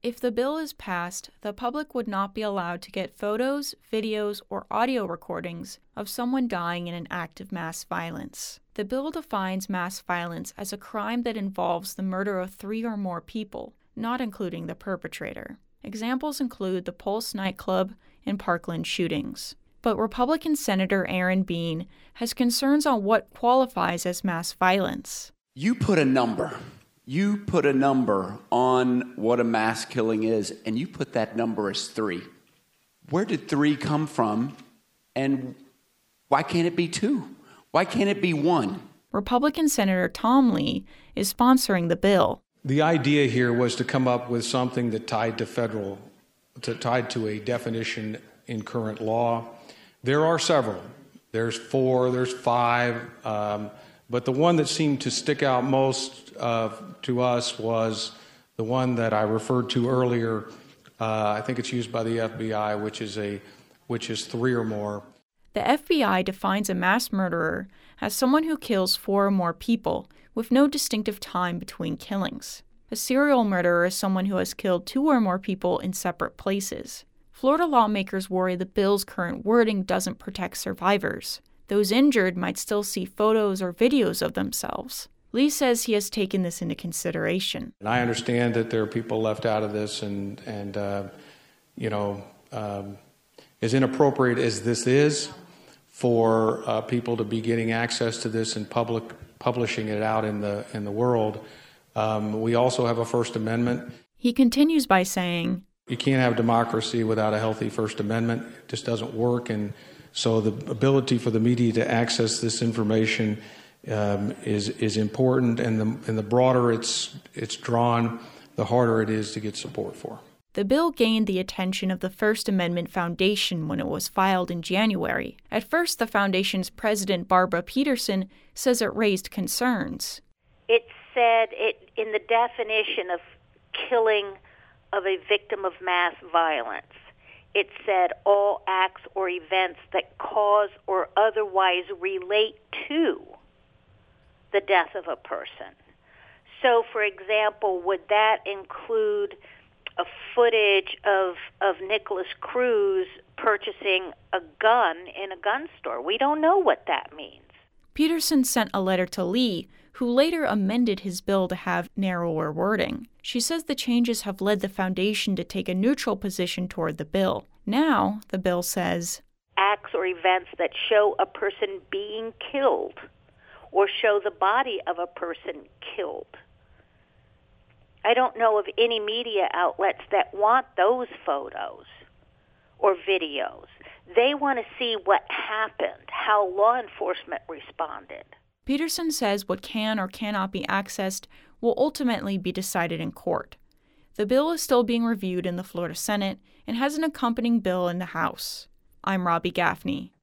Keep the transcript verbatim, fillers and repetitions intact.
If the bill is passed, the public would not be allowed to get photos, videos, or audio recordings of someone dying in an act of mass violence. The bill defines mass violence as a crime that involves the murder of three or more people, not including the perpetrator. Examples include the Pulse nightclub and Parkland shootings. But Republican Senator Aaron Bean has concerns on what qualifies as mass violence. You put a number. You put a number on what a mass killing is, and you put that number as three. Where did three come from, and why can't it be two? Why can't it be one? Republican Senator Tom Lee is sponsoring the bill. The idea here was to come up with something that tied to federal, to, tied to a definition in current law. There are several. There's four, there's five, um, but the one that seemed to stick out most uh, to us was the one that I referred to earlier. Uh, I think it's used by the F B I, which is a, which is three or more. The F B I defines a mass murderer as someone who kills four or more people, with no distinctive time between killings. A serial murderer is someone who has killed two or more people in separate places. Florida lawmakers worry the bill's current wording doesn't protect survivors. Those injured might still see photos or videos of themselves. Lee says he has taken this into consideration. And I understand that there are people left out of this, and, and uh, you know, um, as inappropriate as this is for uh, people to be getting access to this and public publishing it out in the in the world, um, we also have a First Amendment. He continues by saying, you can't have democracy without a healthy First Amendment. It just doesn't work. And so the ability for the media to access this information um, is is important. And the and the broader it's it's drawn, the harder it is to get support for. The bill gained the attention of the First Amendment Foundation when it was filed in January. At first, the foundation's president, Barbara Peterson, says it raised concerns. It said it in the definition of killing of a victim of mass violence, it said all acts or events that cause or otherwise relate to the death of a person. So, for example, would that include a footage of of Nicholas Cruz purchasing a gun in a gun store? We don't know what that means. Peterson sent a letter to Lee, who later amended his bill to have narrower wording. She says the changes have led the foundation to take a neutral position toward the bill. Now, the bill says, acts or events that show a person being killed or show the body of a person killed. I don't know of any media outlets that want those photos or videos. They want to see what happened, how law enforcement responded. Peterson says what can or cannot be accessed will ultimately be decided in court. The bill is still being reviewed in the Florida Senate and has an accompanying bill in the House. I'm Robbie Gaffney.